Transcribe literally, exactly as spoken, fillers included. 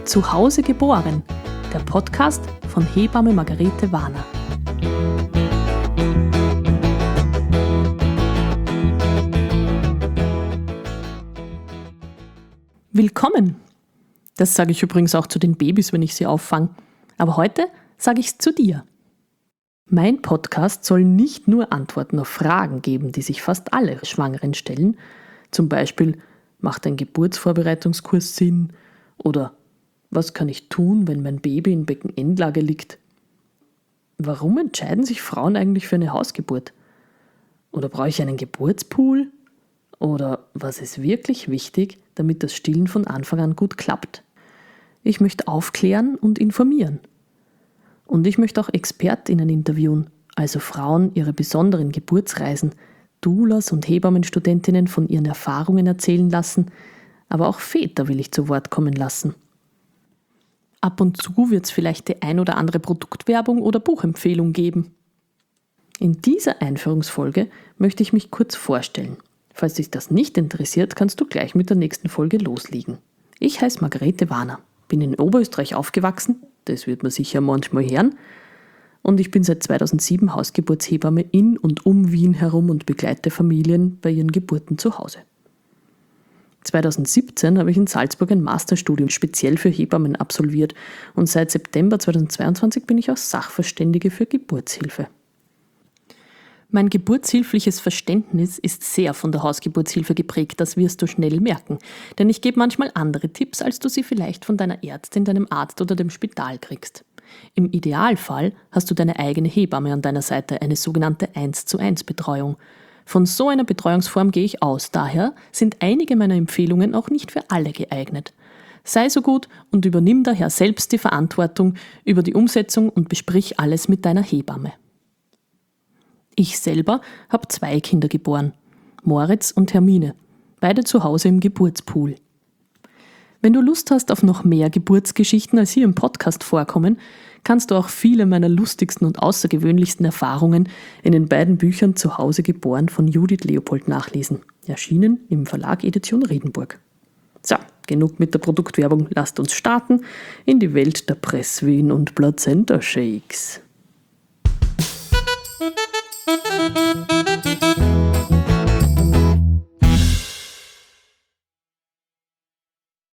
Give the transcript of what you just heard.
Zu Hause geboren, der Podcast von Hebamme Margarete Warner. Willkommen! Das sage ich übrigens auch zu den Babys, wenn ich sie auffange. Aber heute sage ich es zu dir. Mein Podcast soll nicht nur Antworten auf Fragen geben, die sich fast alle Schwangeren stellen. Zum Beispiel, macht ein Geburtsvorbereitungskurs Sinn? Oder was kann ich tun, wenn mein Baby in Beckenendlage liegt? Warum entscheiden sich Frauen eigentlich für eine Hausgeburt? Oder brauche ich einen Geburtspool? Oder was ist wirklich wichtig, damit das Stillen von Anfang an gut klappt? Ich möchte aufklären und informieren. Und ich möchte auch ExpertInnen interviewen, also Frauen ihre besonderen Geburtsreisen, Doulas und Hebammenstudentinnen von ihren Erfahrungen erzählen lassen, aber auch Väter will ich zu Wort kommen lassen. Ab und zu wird es vielleicht die ein oder andere Produktwerbung oder Buchempfehlung geben. In dieser Einführungsfolge möchte ich mich kurz vorstellen. Falls dich das nicht interessiert, kannst du gleich mit der nächsten Folge loslegen. Ich heiße Margarete Warner, bin in Oberösterreich aufgewachsen, das wird man sicher manchmal hören, und ich bin seit zweitausendsieben Hausgeburtshebamme in und um Wien herum und begleite Familien bei ihren Geburten zu Hause. zweitausendsiebzehn habe ich in Salzburg ein Masterstudium speziell für Hebammen absolviert und seit September zweitausendzweiundzwanzig bin ich auch Sachverständige für Geburtshilfe. Mein geburtshilfliches Verständnis ist sehr von der Hausgeburtshilfe geprägt, das wirst du schnell merken, denn ich gebe manchmal andere Tipps, als du sie vielleicht von deiner Ärztin, deinem Arzt oder dem Spital kriegst. Im Idealfall hast du deine eigene Hebamme an deiner Seite, eine sogenannte eins zu eins Betreuung. Von so einer Betreuungsform gehe ich aus, daher sind einige meiner Empfehlungen auch nicht für alle geeignet. Sei so gut und übernimm daher selbst die Verantwortung über die Umsetzung und besprich alles mit deiner Hebamme. Ich selber habe zwei Kinder geboren, Moritz und Hermine, beide zu Hause im Geburtspool. Wenn du Lust hast auf noch mehr Geburtsgeschichten, als hier im Podcast vorkommen, kannst du auch viele meiner lustigsten und außergewöhnlichsten Erfahrungen in den beiden Büchern Zu Hause geboren von Judith Leopold nachlesen, erschienen im Verlag Edition Riedenburg. So, genug mit der Produktwerbung, lasst uns starten in die Welt der Presswehen und Plazenta-Shakes.